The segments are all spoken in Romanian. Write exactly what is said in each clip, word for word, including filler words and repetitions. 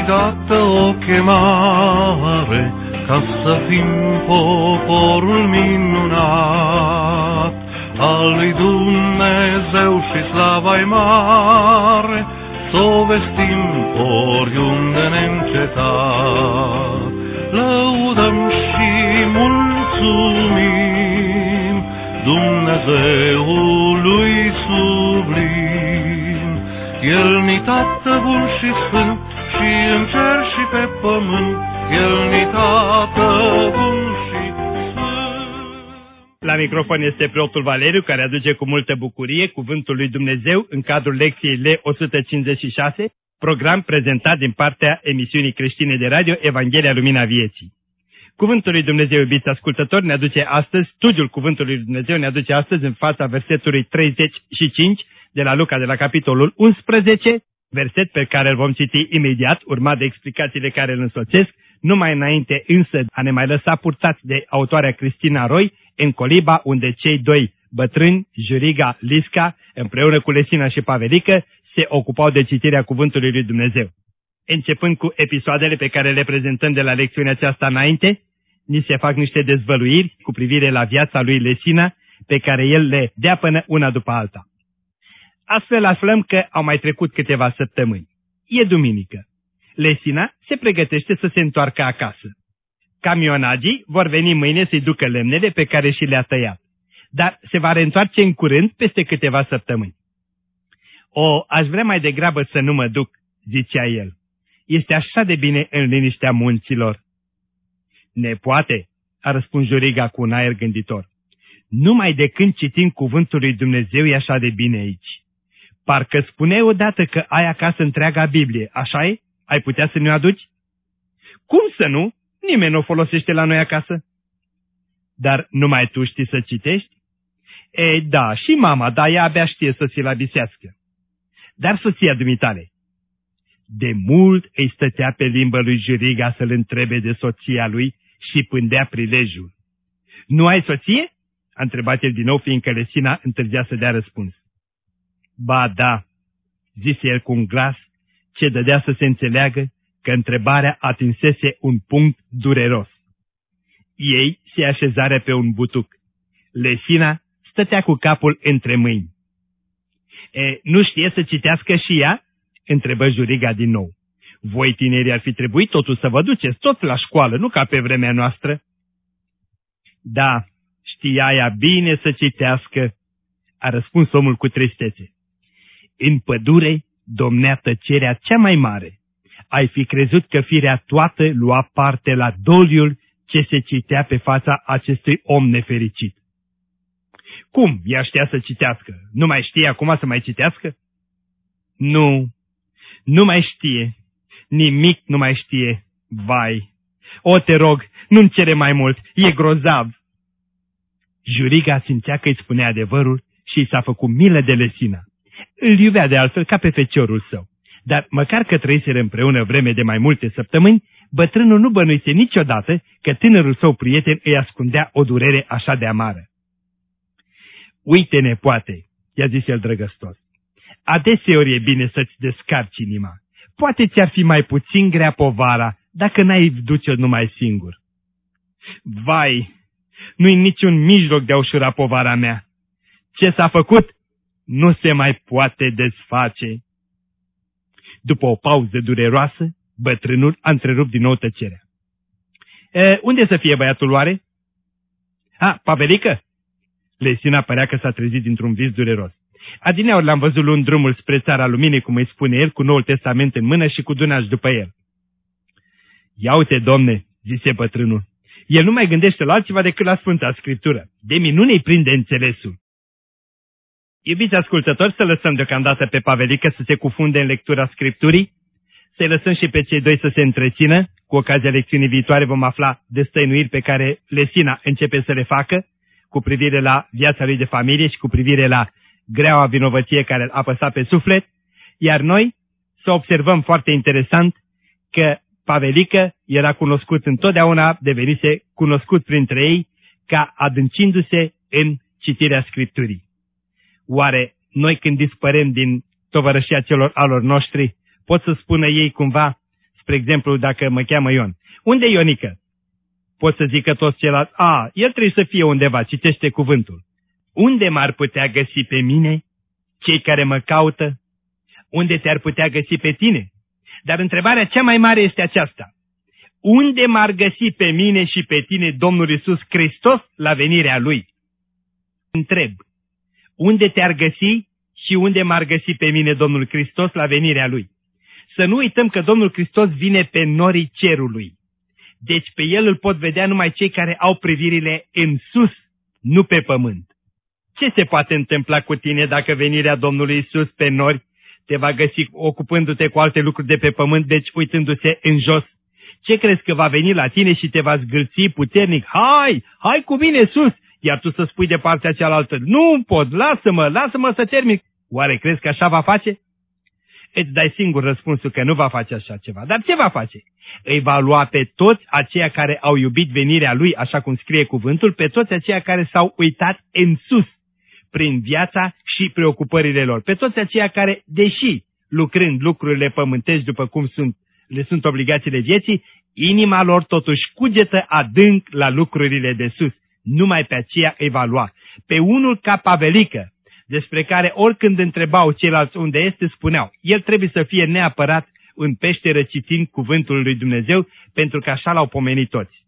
dată o chemare ca să fim poporul minunat al lui Dumnezeu și slava-i mare, s-o vestim oriunde neîncetat. Lăudăm și mulțumim Dumnezeului sublim. El-ni Tată bun și sfânt, și în cer și pe pământ, El-ni Tată bun și sfânt. La microfon este preotul Valeriu, care aduce cu multă bucurie cuvântul lui Dumnezeu în cadrul lecției L o sută cincizeci și șase, program prezentat din partea emisiunii creștine de radio Evanghelia Lumina Vieții. Cuvântul lui Dumnezeu, iubiți ascultători, ne aduce astăzi, studiul cuvântului lui Dumnezeu ne aduce astăzi în fața versetului treizeci și cinci de la Luca, de la capitolul unsprezece, verset pe care îl vom citi imediat, urmat de explicațiile care îl însoțesc, numai înainte însă a ne mai lăsa purtați de autoarea Cristina Roy în coliba unde cei doi bătrâni, Juriga, Lisca, împreună cu Lesina și Pavelică, se ocupau de citirea cuvântului lui Dumnezeu. Începând cu episoadele pe care le prezentăm de la lecțiunea aceasta înainte, ni se fac niște dezvăluiri cu privire la viața lui Lesina, pe care el le dea până una după alta. Astfel aflăm că au mai trecut câteva săptămâni. E duminică. Lesina se pregătește să se întoarcă acasă. Camionagii vor veni mâine să-i ducă lemnele pe care și le-a tăiat, dar se va reîntoarce în curând peste câteva săptămâni. O, aș vrea mai degrabă să nu mă duc, zicea el. Este așa de bine în liniștea munților. Nepoate, a răspuns Juriga cu un aer gânditor. Numai de când citim cuvântul lui Dumnezeu e așa de bine aici. Parcă spuneai odată că ai acasă întreaga Biblie, așa-i? Ai putea să ne-o aduci? Cum să nu? Nimeni nu o folosește la noi acasă. Dar numai tu știi să citești? Ei, da, și mama, dar ea abia știe să ți-l abisească. Dar soția dumitale? De mult îi stătea pe limbă lui Juriga să-l întrebe de soția lui și pândea prilejul. Nu ai soție? A întrebat el din nou, fiindcă Lesina întârzia să dea răspuns. Ba da, zise el cu un glas ce dădea să se înțeleagă că întrebarea atinsese un punct dureros. Ei se așezară pe un butuc. Lesina stătea cu capul între mâini. E, nu știe să citească și ea? Întrebă Juriga din nou. Voi tinerii ar fi trebuit totul să vă duceți tot la școală, nu ca pe vremea noastră. Da, știa ea bine să citească, a răspuns omul cu tristețe. În pădure domnea tăcerea cea mai mare. Ai fi crezut că firea toată lua parte la doliul ce se citea pe fața acestui om nefericit. Cum? Ea știa să citească. Nu mai știe acum să mai citească? Nu, nu mai știe. Nimic nu mai știe. Vai! O, te rog, nu-mi cere mai mult. E grozav. Juriga simțea că îi spunea adevărul și i s-a făcut milă de Lesina. Îl iubea de altfel ca pe feciorul său. Dar măcar că trăiseră împreună vreme de mai multe săptămâni, bătrânul nu bănuise niciodată că tânărul său prieten îi ascundea o durere așa de amară. Uite, nepoate, i-a zis el drăgăstos, adeseori e bine să-ți descarci inima. Poate ți-ar fi mai puțin grea povara dacă n-ai duce-o numai singur. Vai, nu-i niciun mijloc de a ușura povara mea. Ce s-a făcut nu se mai poate desface. După o pauză dureroasă, bătrânul a întrerupt din nou tăcerea. E, unde să fie băiatul oare? A, Pavelică? Lesina părea că s-a trezit dintr-un vis dureros. Adineauri l-am văzut luând drumul spre țara luminii, cum îi spune el, cu Noul Testament în mână și cu Dunaj după el. Ia uite, domne, zise bătrânul, el nu mai gândește la altceva decât la Sfânta Scriptură. De minune îi prinde înțelesul. Iubiți ascultători, să lăsăm deocamdată pe Pavelică să se cufunde în lectura Scripturii, să-i lăsăm și pe cei doi să se întrețină. Cu ocazia lecțiunii viitoare vom afla destăinuiri pe care Lesina începe să le facă cu privire la viața lui de familie și cu privire la greaua vinovăție care îl apăsa pe suflet, iar noi să observăm foarte interesant că Pavelică era cunoscut întotdeauna, devenise cunoscut printre ei ca adâncindu-se în citirea Scripturii. Oare noi când dispărem din tovărășia celor alor noștri, pot să spună ei cumva, spre exemplu, dacă mă cheamă Ion. Unde e Ionică? Pot să zică toți ceilalți, a, el trebuie să fie undeva, citește cuvântul. Unde m-ar putea găsi pe mine cei care mă caută? Unde te-ar putea găsi pe tine? Dar întrebarea cea mai mare este aceasta. Unde m-ar găsi pe mine și pe tine Domnul Iisus Hristos la venirea Lui? Întreb, unde te-ar găsi și unde m-ar găsi pe mine Domnul Hristos la venirea Lui? Să nu uităm că Domnul Hristos vine pe norii cerului. Deci pe El îl pot vedea numai cei care au privirile în sus, nu pe pământ. Ce se poate întâmpla cu tine dacă venirea Domnului Iisus pe nori te va găsi ocupându-te cu alte lucruri de pe pământ, deci uitându-se în jos? Ce crezi că va veni la tine și te va zgârți puternic? Hai, hai cu mine sus! Iar tu să spui de partea cealaltă, nu pot, lasă-mă, lasă-mă să termin. Oare crezi că așa va face? Îți dai singur răspunsul că nu va face așa ceva. Dar ce va face? Îi va lua pe toți aceia care au iubit venirea Lui, așa cum scrie cuvântul, pe toți aceia care s-au uitat în sus, prin viața și preocupările lor. Pe toți aceia care, deși lucrând lucrurile pământești după cum sunt, le sunt obligațiile vieții, inima lor totuși cugetă adânc la lucrurile de sus. Numai pe aceea îi va lua. Pe unul ca Pavelică, despre care oricând întrebau ceilalți unde este, spuneau, el trebuie să fie neapărat în peșteră citind cuvântul lui Dumnezeu, pentru că așa l-au pomenit toți.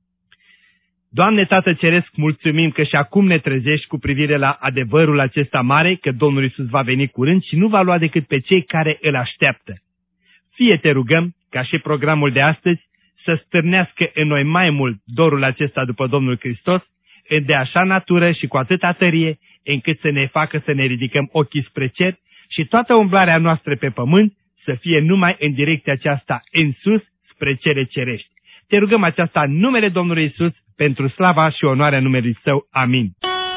Doamne Tată Ceresc, mulțumim că și acum ne trezești cu privire la adevărul acesta mare, că Domnul Iisus va veni curând și nu va lua decât pe cei care îl așteaptă. Fie te rugăm, ca și programul de astăzi, să stârnească în noi mai mult dorul acesta după Domnul Hristos, de așa natură și cu atâta tărie, încât să ne facă să ne ridicăm ochii spre cer și toată umblarea noastră pe pământ să fie numai în direcția aceasta, în sus, spre cele cerești. Te rugăm aceasta în numele Domnului Iisus, pentru slava și onoarea numelui Său. Amin.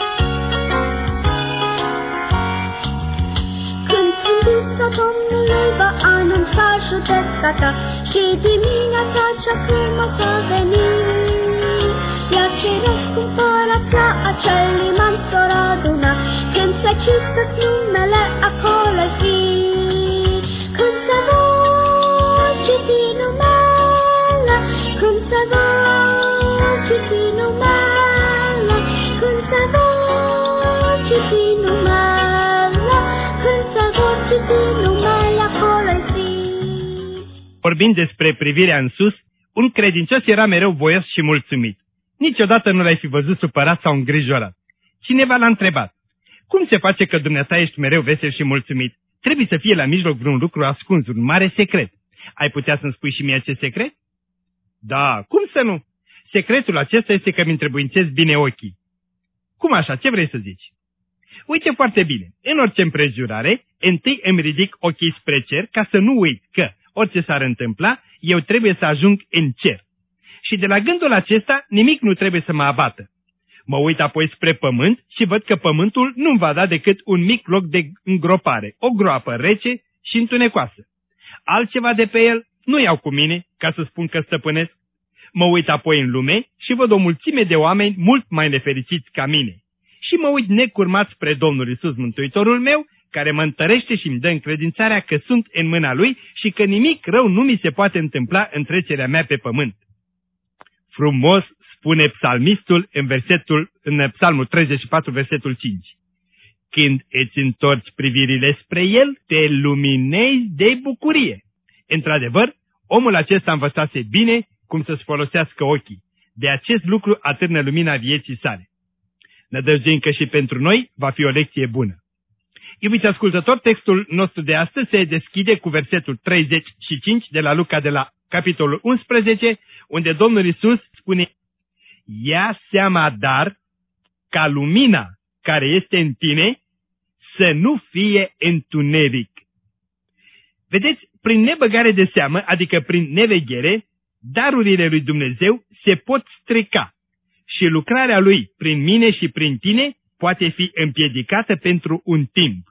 Când sfântița Domnului va anunța judecata și dimineața cea frumoasă veni, iar ceresc cumpărat la acel liman s-or aduna, când se citesc numele acolo zi. Când se vor citi numele, când se vor citi numele, când se vor citi numele, când se vor citi numele acolo zi. Vorbind despre privirea în sus, un credincios era mereu voios și mulțumit. Niciodată nu l-ai fi văzut supărat sau îngrijorat. Cineva l-a întrebat, cum se face că dumneata ești mereu vesel și mulțumit? Trebuie să fie la mijloc vreun lucru ascuns, un mare secret. Ai putea să-mi spui și mie acest secret? Da, cum să nu? Secretul acesta este că mi întrebuințez bine ochii. Cum așa? Ce vrei să zici? Uite foarte bine, în orice împrejurare, întâi îmi ridic ochii spre cer ca să nu uit că, orice s-ar întâmpla, eu trebuie să ajung în cer. Și de la gândul acesta, nimic nu trebuie să mă abată. Mă uit apoi spre pământ și văd că pământul nu-mi va da decât un mic loc de îngropare, o groapă rece și întunecoasă. Altceva de pe el nu iau cu mine, ca să spun că stăpânesc. Mă uit apoi în lume și văd o mulțime de oameni mult mai nefericiți ca mine. Și mă uit necurmat spre Domnul Iisus Mântuitorul meu, care mă întărește și îmi dă încredințarea că sunt în mâna Lui și că nimic rău nu mi se poate întâmpla în trecerea mea pe pământ. Frumos spune psalmistul în, versetul, în psalmul treizeci și patru, versetul cinci. Când îți întorci privirile spre El, te luminezi de bucurie. Într-adevăr, omul acesta învățase bine cum să-și folosească ochii. De acest lucru atârnă lumina vieții sale. Nădăjduim că și pentru noi va fi o lecție bună. Iubiți ascultători, textul nostru de astăzi se deschide cu versetul treizeci și cinci de la Luca de la capitolul unsprezece, unde Domnul Iisus spune: ia seama dar ca lumina care este în tine să nu fie întuneric. Vedeți, prin nebăgare de seamă, adică prin neveghere, darurile lui Dumnezeu se pot strica și lucrarea Lui prin mine și prin tine poate fi împiedicată pentru un timp.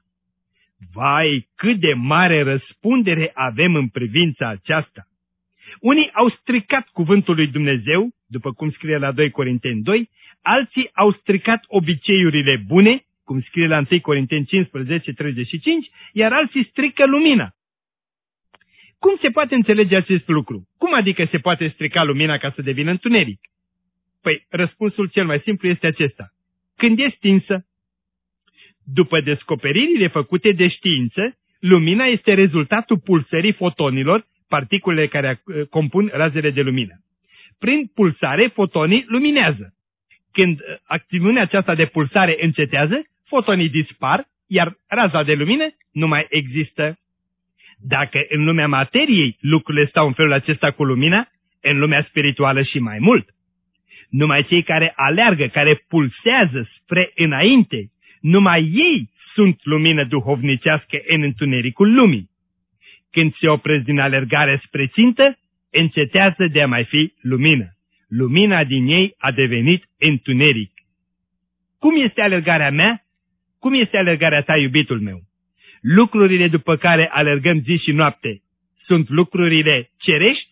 Vai, cât de mare răspundere avem în privința aceasta! Unii au stricat cuvântul lui Dumnezeu, după cum scrie la doi Corinteni doi, alții au stricat obiceiurile bune, cum scrie la întâi Corinteni cincisprezece, treizeci și cinci, iar alții strică lumina. Cum se poate înțelege acest lucru? Cum adică se poate strica lumina ca să devină întuneric? Păi, răspunsul cel mai simplu este acesta. Când e stinsă. După descoperirile făcute de știință, lumina este rezultatul pulsării fotonilor, particulele care compun razele de lumină. Prin pulsare, fotonii luminează. Când acțiunea aceasta de pulsare încetează, fotonii dispar, iar raza de lumină nu mai există. Dacă în lumea materiei lucrurile stau în felul acesta cu lumina, în lumea spirituală și mai mult. Numai cei care aleargă, care pulsează spre înainte, numai ei sunt lumină duhovnicească în întunericul lumii. Când se opresc din alergare spre țintă, încetează de a mai fi lumină. Lumina din ei a devenit întuneric. Cum este alergarea mea? Cum este alergarea ta, iubitul meu? Lucrurile după care alergăm zi și noapte sunt lucrurile cerești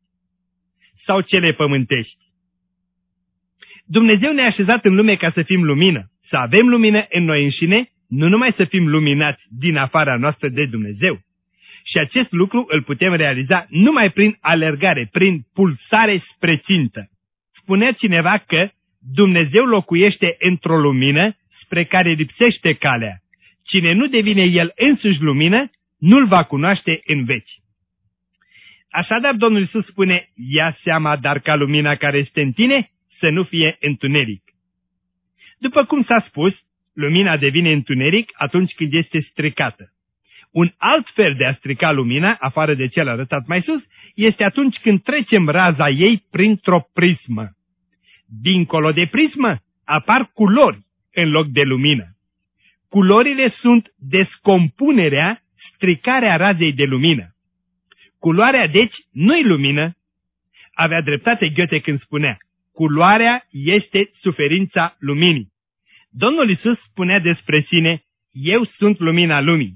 sau cele pământești? Dumnezeu ne-a așezat în lume ca să fim lumină, să avem lumină în noi înșine, nu numai să fim luminați din afara noastră de Dumnezeu. Și acest lucru îl putem realiza numai prin alergare, prin pulsare spre țintă. Spunea cineva că Dumnezeu locuiește într-o lumină spre care lipsește calea. Cine nu devine El însuși lumină, nu-L va cunoaște în veci. Așadar, Domnul Iisus spune, ia seama dar ca lumina care este în tine să nu fie întuneric. După cum s-a spus, lumina devine întuneric atunci când este stricată. Un alt fel de a strica lumina, afară de cel arătat mai sus, este atunci când trecem raza ei printr-o prismă. Dincolo de prismă apar culori în loc de lumină. Culorile sunt descompunerea, stricarea razei de lumină. Culoarea, deci, nu-i lumină. Avea dreptate Goethe când spunea, culoarea este suferința luminii. Domnul Iisus spunea despre sine, eu sunt lumina lumii.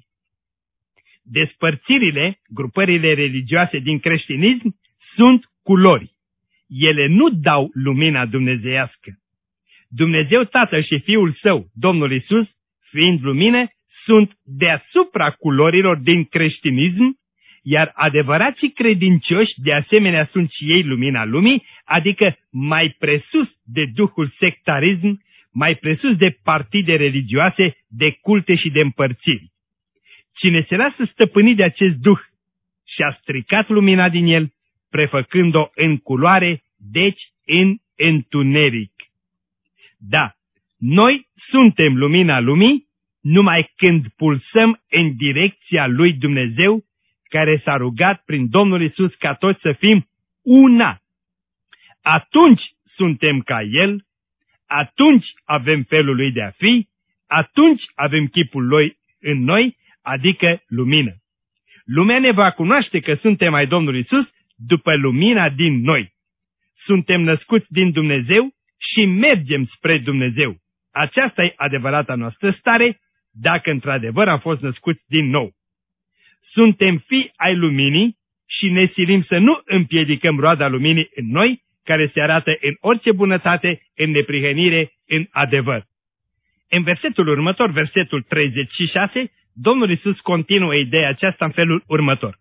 Despărțirile, grupările religioase din creștinism, sunt culori. Ele nu dau lumina dumnezeiască. Dumnezeu Tatăl și Fiul Său, Domnul Iisus, fiind lumină, sunt deasupra culorilor din creștinism, iar adevărații credincioși de asemenea sunt și ei lumina lumii, adică mai presus de duhul sectarism, mai presus de partide religioase, de culte și de împărțiri. Cine se lasă stăpânit de acest duh și-a stricat lumina din el, prefăcând-o în culoare, deci în întuneric. Da, noi suntem lumina lumii numai când pulsăm în direcția lui Dumnezeu, care s-a rugat prin Domnul Iisus ca toți să fim una. Atunci suntem ca El, atunci avem felul Lui de a fi, atunci avem chipul Lui în noi, adică lumină. Lumea ne va cunoaște că suntem ai Domnului Iisus după lumina din noi. Suntem născuți din Dumnezeu și mergem spre Dumnezeu. Aceasta e adevărata noastră stare, dacă într-adevăr am fost născuți din nou. Suntem fii ai luminii și ne silim să nu împiedicăm roada luminii în noi, care se arată în orice bunătate, în neprihănire, în adevăr. În versetul următor, versetul treizeci și șase, Domnul Iisus continuă ideea aceasta în felul următor.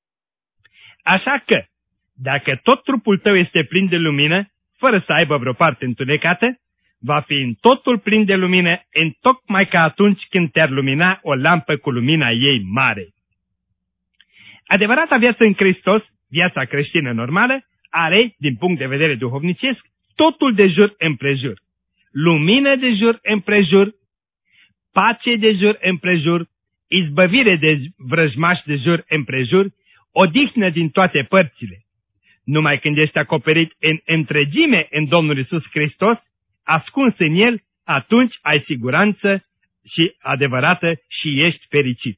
Așa că, dacă tot trupul tău este plin de lumină, fără să aibă vreo parte întunecată, va fi în totul plin de lumină, întocmai ca atunci când te-ar lumina o lampă cu lumina ei mare. Adevărata viață în Hristos, viața creștină normală, are, din punct de vedere duhovnicesc, totul de jur împrejur. Lumină de jur împrejur, pace de jur împrejur, izbăvire de vrăjmași de jur împrejur, odihnă din toate părțile. Numai când ești acoperit în întregime în Domnul Iisus Hristos, ascuns în El, atunci ai siguranță și adevărată și ești fericit.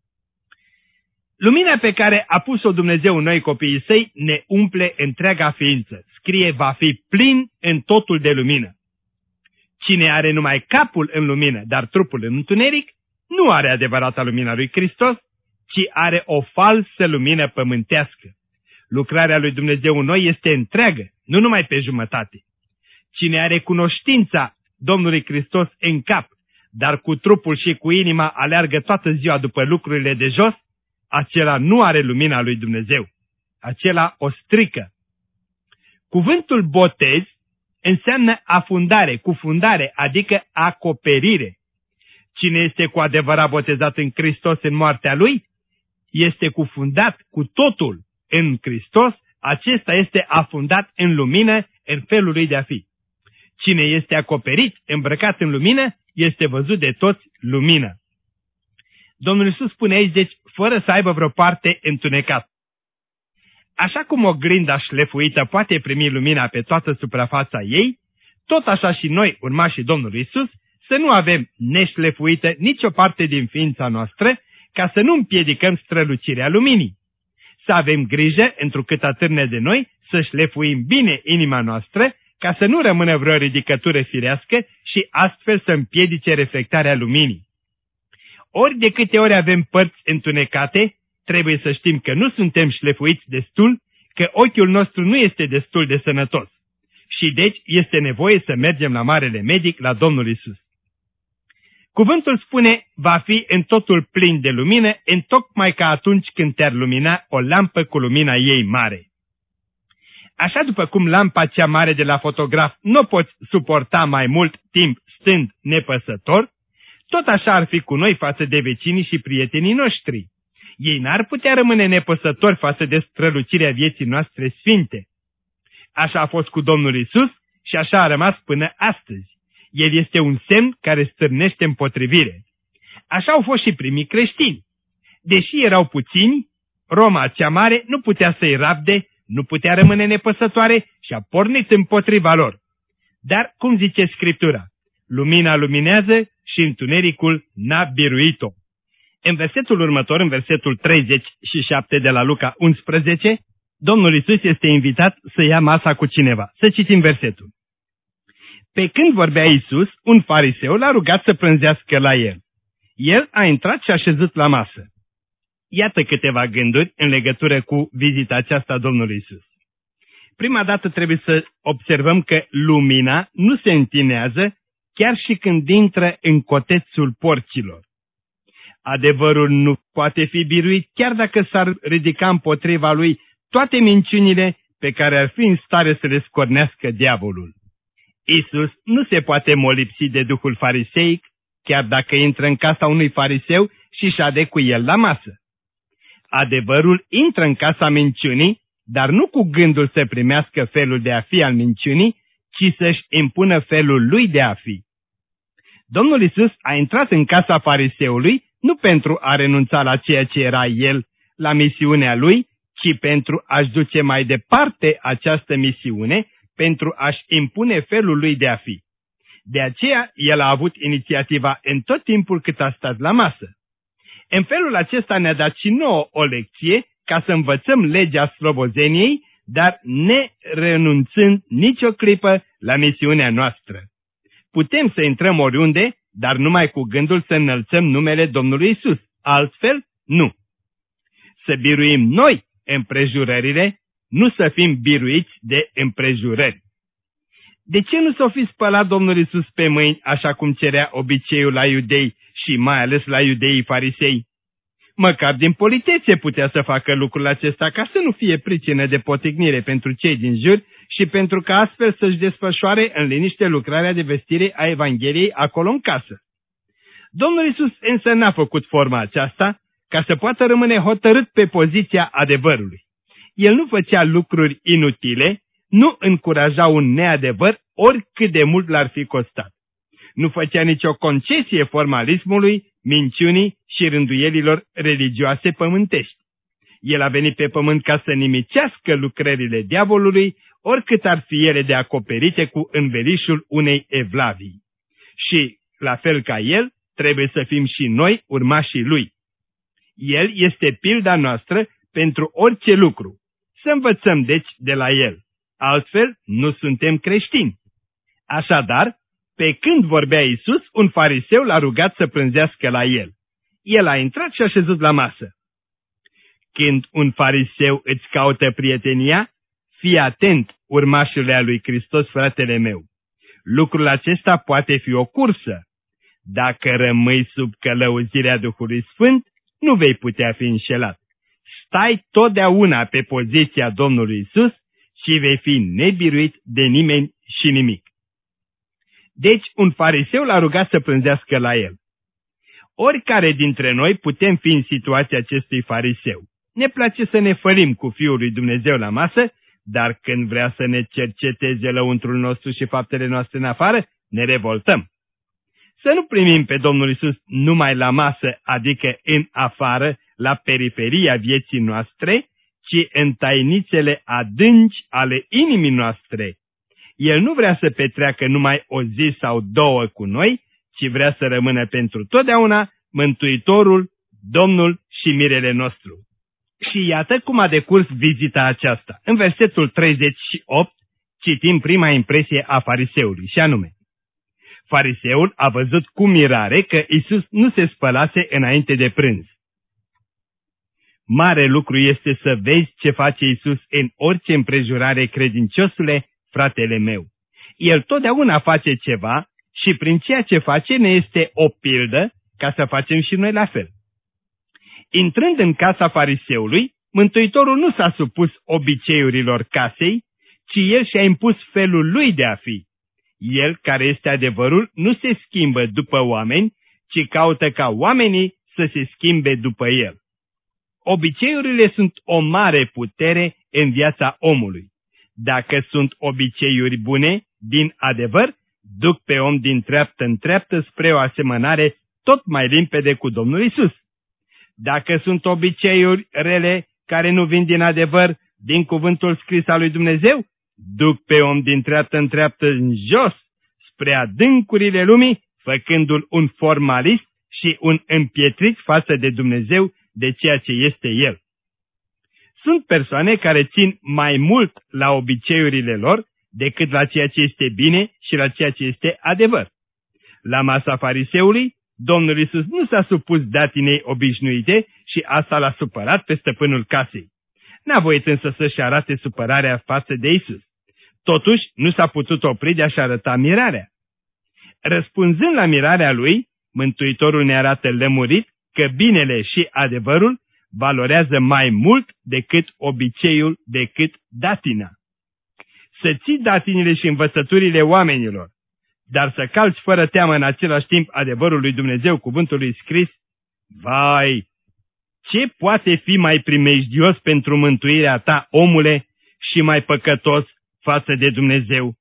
Lumina pe care a pus-o Dumnezeu în noi copiii Săi ne umple întreaga ființă. Scrie, va fi plin în totul de lumină. Cine are numai capul în lumină, dar trupul în întuneric, nu are adevărata lumina lui Hristos, ci are o falsă lumină pământească. Lucrarea lui Dumnezeu în noi este întreagă, nu numai pe jumătate. Cine are cunoștința Domnului Hristos în cap, dar cu trupul și cu inima aleargă toată ziua după lucrurile de jos, acela nu are lumina lui Dumnezeu. Acela o strică. Cuvântul botez înseamnă afundare, cufundare, adică acoperire. Cine este cu adevărat botezat în Hristos în moartea Lui, este cufundat cu totul în Hristos, acesta este afundat în lumină, în felul lui de a fi. Cine este acoperit, îmbrăcat în lumină, este văzut de toți lumină. Domnul Iisus spune aici, deci, fără să aibă vreo parte întunecată. Așa cum o grindă șlefuită poate primi lumina pe toată suprafața ei, tot așa și noi, urmașii Domnului Iisus, să nu avem neșlefuită nicio parte din ființa noastră, ca să nu împiedicăm strălucirea luminii. Să avem grijă, întrucât atârne de noi, să șlefuim bine inima noastră, ca să nu rămână vreo ridicătură firească și astfel să împiedice reflectarea luminii. Ori de câte ori avem părți întunecate, trebuie să știm că nu suntem șlefuiți destul, că ochiul nostru nu este destul de sănătos. Și deci este nevoie să mergem la Marele Medic, la Domnul Iisus. Cuvântul spune, va fi în totul plin de lumină, întocmai ca atunci când te-ar lumina o lampă cu lumina ei mare. Așa după cum lampa cea mare de la fotograf nu poți suporta mai mult timp stând nepăsător, tot așa ar fi cu noi față de vecinii și prietenii noștri. Ei n-ar putea rămâne nepăsători față de strălucirea vieții noastre sfinte. Așa a fost cu Domnul Iisus și așa a rămas până astăzi. El este un semn care stârnește împotrivire. Așa au fost și primii creștini. Deși erau puțini, Roma cea mare nu putea să-i rabde, nu putea rămâne nepăsătoare și a pornit împotriva lor. Dar, cum zice Scriptura, lumina luminează și întunericul n-a biruit-o. În versetul următor, în versetul treizeci și șapte de la Luca unsprezece, Domnul Iisus este invitat să ia masa cu cineva. Să citim versetul. Pe când vorbea Iisus, un fariseu l-a rugat să prânzească la el. El a intrat și a șezut la masă. Iată câteva gânduri în legătură cu vizita aceasta a Domnului Iisus. Prima dată trebuie să observăm că lumina nu se întinează chiar și când intră în cotețul porcilor. Adevărul nu poate fi biruit chiar dacă s-ar ridica împotriva lui toate minciunile pe care ar fi în stare să le scornească diavolul. Iisus nu se poate molipsi de duhul fariseic, chiar dacă intră în casa unui fariseu și șade cu el la masă. Adevărul intră în casa minciunii, dar nu cu gândul să primească felul de a fi al minciunii, ci să-și impună felul lui de a fi. Domnul Iisus a intrat în casa fariseului nu pentru a renunța la ceea ce era el, la misiunea lui, ci pentru a-și duce mai departe această misiune, pentru a-și impune felul lui de a fi. De aceea, el a avut inițiativa în tot timpul cât a stat la masă. În felul acesta ne-a dat și nouă o lecție ca să învățăm legea slobozeniei, dar ne renunțând nicio clipă la misiunea noastră. Putem să intrăm oriunde, dar numai cu gândul să înălțăm numele Domnului Iisus, altfel nu. Să biruim noi împrejurările, nu să fim biruiți de împrejurări. De ce nu s-o fi spălat Domnul Iisus pe mâini, așa cum cerea obiceiul la iudei și mai ales la iudeii farisei? Măcar din politețe putea să facă lucrul acesta ca să nu fie pricină de potignire pentru cei din jur și pentru ca astfel să-și desfășoare în liniște lucrarea de vestire a Evangheliei acolo în casă. Domnul Iisus însă n-a făcut forma aceasta ca să poată rămâne hotărât pe poziția adevărului. El nu făcea lucruri inutile, nu încuraja un neadevăr, oricât de mult l-ar fi costat. Nu făcea nicio concesie formalismului, minciunii și rânduielilor religioase pământești. El a venit pe pământ ca să nimicească lucrările diavolului, oricât ar fi ele de acoperite cu învelișul unei evlavii. Și, la fel ca el, trebuie să fim și noi urmașii lui. El este pilda noastră pentru orice lucru. Să învățăm deci de la el. Altfel, nu suntem creștini. Așadar, pe când vorbea Iisus, un fariseu l-a rugat să prânzească la el. El a intrat și a șezut la masă. Când un fariseu îți caută prietenia, fii atent, urmașule a lui Hristos, fratele meu. Lucrul acesta poate fi o cursă. Dacă rămâi sub călăuzirea Duhului Sfânt, nu vei putea fi înșelat. stai totdeauna pe poziția Domnului Isus și vei fi nebiruit de nimeni și nimic. Deci un fariseu l-a rugat să prânzească la el. Oricare dintre noi putem fi în situația acestui fariseu. Ne place să ne fălim cu Fiul lui Dumnezeu la masă, dar când vrea să ne cerceteze lăuntrul nostru și faptele noastre în afară, ne revoltăm. Să nu primim pe Domnul Isus numai la masă, adică în afară, la periferia vieții noastre, ci în tainițele adânci ale inimii noastre. El nu vrea să petreacă numai o zi sau două cu noi, ci vrea să rămână pentru totdeauna Mântuitorul, Domnul și mirele nostru. Și iată cum a decurs vizita aceasta. În versetul treizeci și opt citim prima impresie a fariseului, și anume: fariseul a văzut cu mirare că Isus nu se spălase înainte de prânz. Mare lucru este să vezi ce face Isus în orice împrejurare, credinciosule, fratele meu. El totdeauna face ceva și prin ceea ce face ne este o pildă ca să facem și noi la fel. Intrând în casa fariseului, Mântuitorul nu s-a supus obiceiurilor casei, ci el și-a impus felul lui de a fi. El, care este adevărul, nu se schimbă după oameni, ci caută ca oamenii să se schimbe după el. Obiceiurile sunt o mare putere în viața omului. Dacă sunt obiceiuri bune, din adevăr, duc pe om din treaptă în treaptă spre o asemănare tot mai limpede cu Domnul Isus. Dacă sunt obiceiuri rele care nu vin din adevăr, din cuvântul scris al lui Dumnezeu, duc pe om din treaptă în treaptă în jos, spre adâncurile lumii, făcându-l un formalist și un împietrit față de Dumnezeu, de ceea ce este el. Sunt persoane care țin mai mult la obiceiurile lor decât la ceea ce este bine și la ceea ce este adevăr. La masa fariseului, Domnul Iisus nu s-a supus datinei obișnuite și asta l-a supărat pe stăpânul casei. N-a voit însă să-și arate supărarea față de Iisus. Totuși, nu s-a putut opri de a-și arăta mirarea. Răspunzând la mirarea lui, Mântuitorul ne arată lămurit că binele și adevărul valorează mai mult decât obiceiul, decât datina. Să ții datinile și învățăturile oamenilor, dar să calci fără teamă în același timp adevărul lui Dumnezeu, cuvântul lui scris, vai, ce poate fi mai primejdios pentru mântuirea ta, omule, și mai păcătos față de Dumnezeu?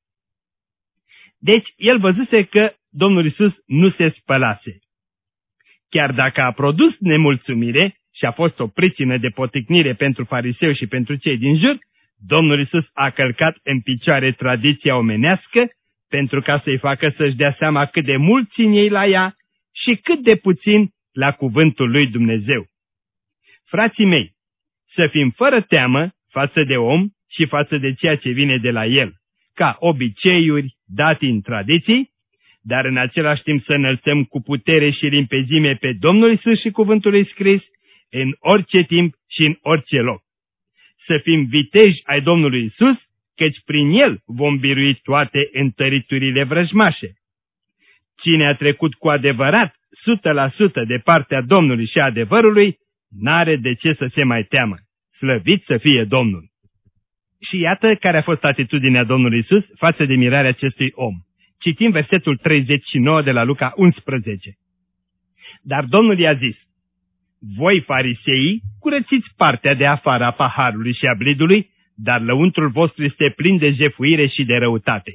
Deci, el văzuse că Domnul Iisus nu se spălase. Chiar dacă a produs nemulțumire și a fost o pricină de poticnire pentru fariseu și pentru cei din jur, Domnul Iisus a călcat în picioare tradiția omenească pentru ca să-i facă să-și dea seama cât de mult țin ei la ea și cât de puțin la cuvântul lui Dumnezeu. Frații mei, să fim fără teamă față de om și față de ceea ce vine de la el, ca obiceiuri, datini, tradiții, dar în același timp să înălțăm cu putere și limpezime pe Domnul Iisus și cuvântul lui scris în orice timp și în orice loc. Să fim viteji ai Domnului Iisus, căci prin el vom birui toate întăriturile vrăjmașe. Cine a trecut cu adevărat o sută la sută de partea Domnului și adevărului, n-are de ce să se mai teamă. Slăvit să fie Domnul! Și iată care a fost atitudinea Domnului Iisus față de mirarea acestui om. Citim versetul treizeci și nouă de la Luca unsprezece. Dar Domnul i-a zis: voi, fariseii, curățiți partea de afară a paharului și a blidului, dar lăuntrul vostru este plin de jefuire și de răutate.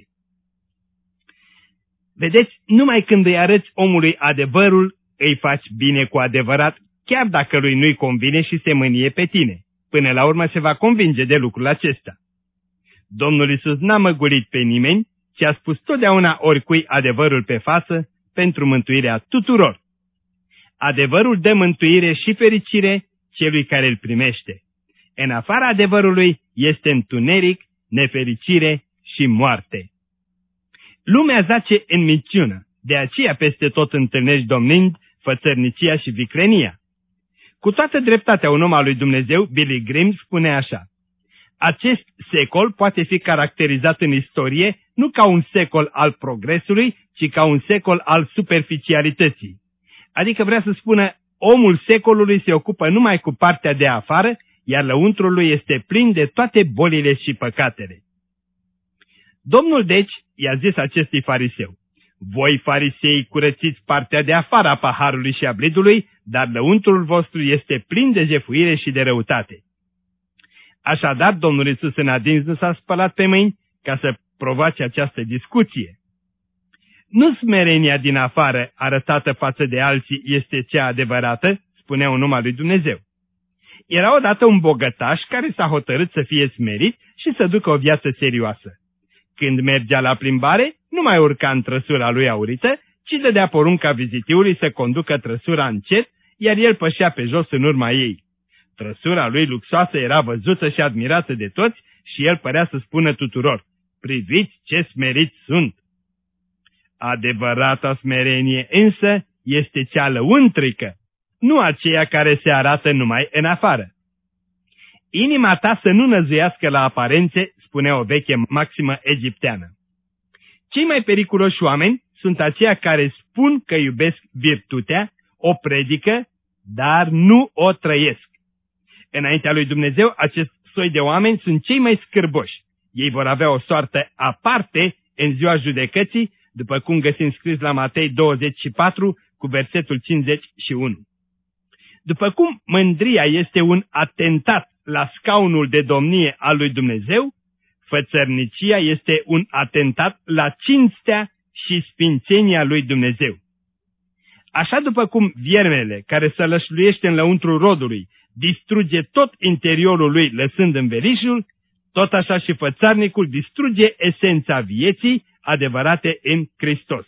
Vedeți, numai când îi arăți omului adevărul, îi faci bine cu adevărat, chiar dacă lui nu-i convine și se mânie pe tine. Până la urmă se va convinge de lucrul acesta. Domnul Iisus n-a măgulit pe nimeni, ci a spus totdeauna oricui adevărul pe față pentru mântuirea tuturor. Adevărul dă mântuire și fericire celui care îl primește. În afara adevărului este întuneric, nefericire și moarte. Lumea zace în minciună, de aceea peste tot întâlnești domnind fățărnicia și vicrenia. Cu toată dreptatea, un om al lui Dumnezeu, Billy Graham, spune așa: acest secol poate fi caracterizat în istorie nu ca un secol al progresului, ci ca un secol al superficialității. Adică vrea să spună, omul secolului se ocupă numai cu partea de afară, iar lăuntrul lui este plin de toate bolile și păcatele. Domnul deci i-a zis acestui fariseu: voi, farisei, curățiți partea de afară a paharului și a blidului, dar lăuntrul vostru este plin de jefuire și de răutate. Așadar, Domnul Iisus în adins nu s-a spălat pe mâini ca să provoace această discuție. Nu smerenia din afară arătată față de alții este cea adevărată, spunea un om al lui Dumnezeu. Era odată un bogătaș care s-a hotărât să fie smerit și să ducă o viață serioasă. Când mergea la plimbare, nu mai urca în trăsura lui aurită, ci dădea porunca vizitiului să conducă trăsura încet, iar el pășea pe jos în urma ei. Trăsura lui luxoasă era văzută și admirată de toți și el părea să spună tuturor: priviți ce smeriți sunt! Adevărata smerenie însă este cea lăuntrică, nu aceea care se arată numai în afară. Inima ta să nu năzuiască la aparențe, spunea o veche maximă egipteană. Cei mai periculoși oameni sunt aceia care spun că iubesc virtutea, o predică, dar nu o trăiesc. Înaintea lui Dumnezeu, acest soi de oameni sunt cei mai scârboși. Ei vor avea o soartă aparte în ziua judecății, după cum găsim scris la Matei douăzeci și patru cu versetul cincizeci și unu. După cum mândria este un atentat la scaunul de domnie al lui Dumnezeu, fățărnicia este un atentat la cinstea și sfințenia lui Dumnezeu. Așa după cum viermele care se lășluiește în lăuntrul rodului distruge tot interiorul lui lăsând învelișul, tot așa și fățarnicul distruge esența vieții adevărate în Hristos.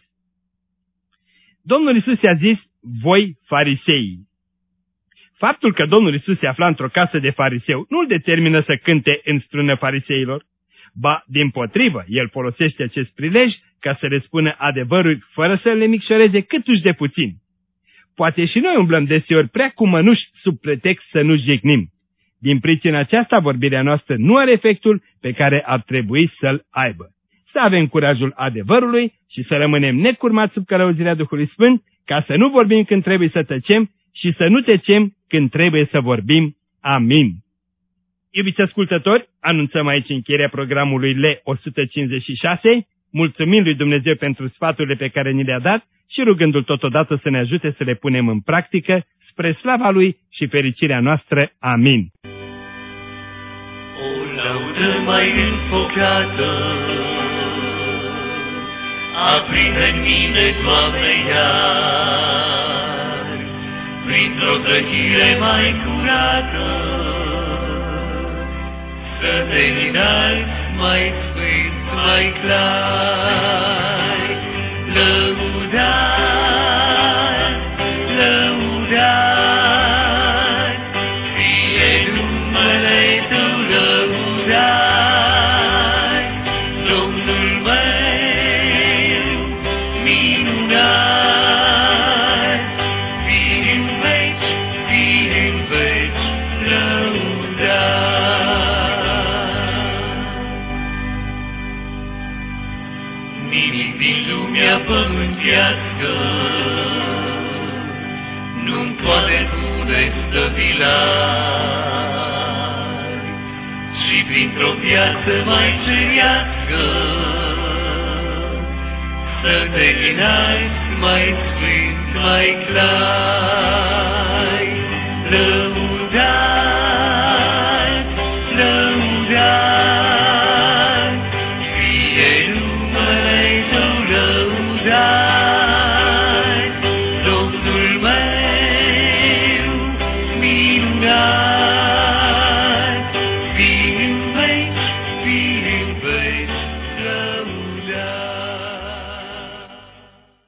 Domnul Iisus i-a zis: voi, fariseii. Faptul că Domnul Iisus se afla într-o casă de fariseu nu-l determină să cânte în strună fariseilor, ba, dimpotrivă, el folosește acest prilej ca să le spună adevărul fără să le micșoreze câtuși de puțin. Poate și noi umblăm deseori prea cu mănuși sub pretext să nu jignim. Din pricina aceasta, vorbirea noastră nu are efectul pe care ar trebui să-l aibă. Să avem curajul adevărului și să rămânem necurmați sub călăuzirea Duhului Sfânt, ca să nu vorbim când trebuie să tăcem și să nu tăcem când trebuie să vorbim. Amin. Iubiți ascultători, anunțăm aici încheierea programului L o sută cincizeci și șase, mulțumim lui Dumnezeu pentru sfaturile pe care ni le-a dat și rugându-L totodată să ne ajute să le punem în practică, spre slava Lui și fericirea noastră. Amin. O laudă mai înfocată aprinde în mine, Doamne, iar, printr-o trăhire mai curată, să te înalți mai sfânt, mai clar. Lăudat, lăudat, fie numele Tău lăudat, Domnul meu minunat, fie în veci, fie în veci lăudat. Nimic din lumea pământească nu-mi poate pune stăvilar, și printr-o viață mai cerească să te înalți mai sfânt, mai clar.